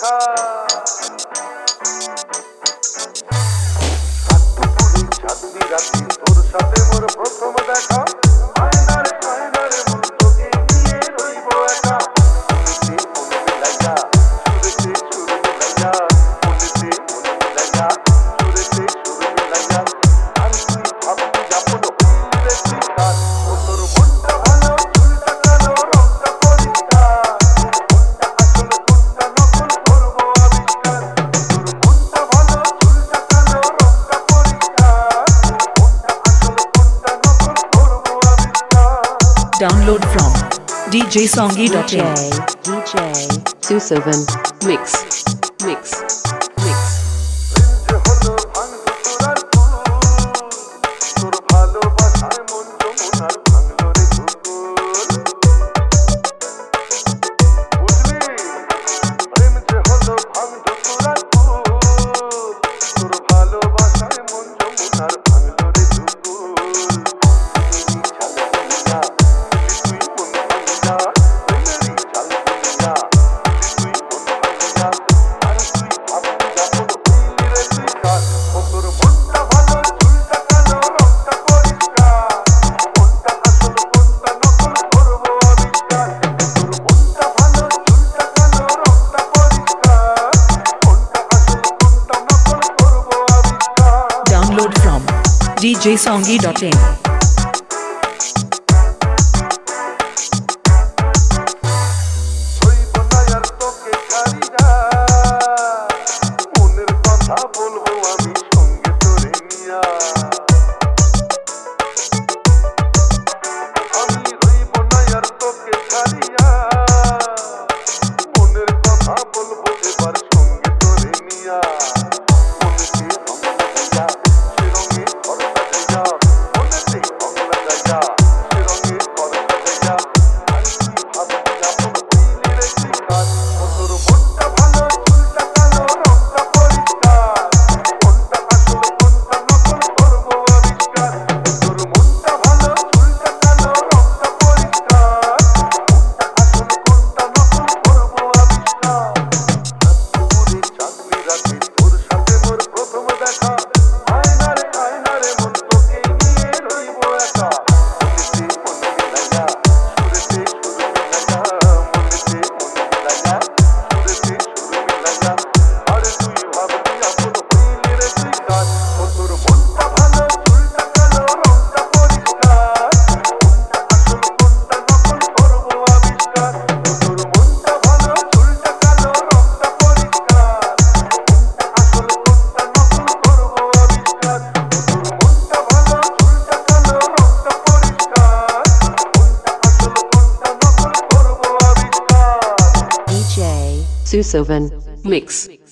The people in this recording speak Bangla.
দেখা সাতপুরে ছাত্রী রাত্রি তোর সাথে মোর প্রথম দেখা আয়নারে আয়নারে মন তোকে নিয়ে রইব একা মনে মিলাইয়া সুরেতে সুর মিলাইয়া মনেতে মন মিলাইয়া সুরেতে সুর মিলাইয়া আর তুই ভাববি যাপন হইলে তুই কার ও তোর মনটা ভালো চুলটা কালো রংটা পরিষ্কার কোনটা আসল কোনটা নকল করবো আবিষ্কার তোর মনটা ভালো চুলটা কালো রংটা পরিষ্কার কোনটা আসল কোনটা নকল করবো আবিষ্কার Download from djsongi.in. DJ Susovan Mix. যে হলো ভাঙলো তোরার ফুল তোর ভালোবাসায় মন যমুনার ভাঙলো রে ধুকুল বুঝলি প্রেম যে হলো ভাঙলো তোরার ফুল তোর ভালোবাসায় মন যমুনার ভাঙলো রে ধুকুল তুই চাল দুনিয়া তুই মন ভাঙিয়া প্রেমেরই চাল দুনিয়া তুই মন ভাঙিয়া আর তুই ভাববি যাপন হইলি রে তুই কার ও তোর মনটা ভালো চুলটা কালো রংটা পরিষ্কার কোনটা আসল কোনটা নকল করবো আবিষ্কার তোর মনটা ভালো চুলটা কালো রংটা পরিষ্কার কোনটা আসল কোনটা নকল করবো আবিষ্কার Download from djsongi.in. হইব না আর তোকে ছাড়িয়া মনের কথা বলবো আমি সঙ্গে তোরে নিয়া আমি হইব না আর তোকে ছাড়িয়া মনের কথা বলবো এবার সঙ্গে তোরে নিয়া মনেতে রং লাগাইয়া সে রঙে ঘর সাজাইয়া মনেতে রং লাগাইয়া সে রঙে ঘর সাজাইয়া আর তুই ভাববি যাপন হইলি রে তুই কার ও তোর মনটা ভালো চুলটা কালো রংটা পরিষ্কার কোনটা আসল কোনটা নকল করবো আবিষ্কার তোর মনটা ভালো চুলটা কালো রংটা পরিষ্কার কোনটা আসল কোনটা নকল করবো আবিষ্কার সাতপুরে চাকরি রাতে তোর সাথে মোর প্রথম দেখা আয়নারে আয়নারে মন তোকে নিয়ে রইব একা মনেতে মন মিলাইয়া সুরেতে সুর মিলাইয়া মনেতে মন মিলাইয়া সুরেতে সুর মিলাইয়া আর তুই ভাববি আপন হইলি রে তুই কার ও তোর মনটা ভালো চুলটা কালো রংটা পরিষ্কার কোনটা আসল কোনটা নকল করবো আবিষ্কার ও তোর মনটা ভালো চুলটা কালো রংটা পরিষ্কার কোনটা আসল কোনটা নকল করবো আবিষ্কার ও তোর মনটা ভালো চুলটা কালো রংটা পরিষ্কার কোনটা আসল কোনটা নকল করবো আবিষ্কার DJ Susovan Mix.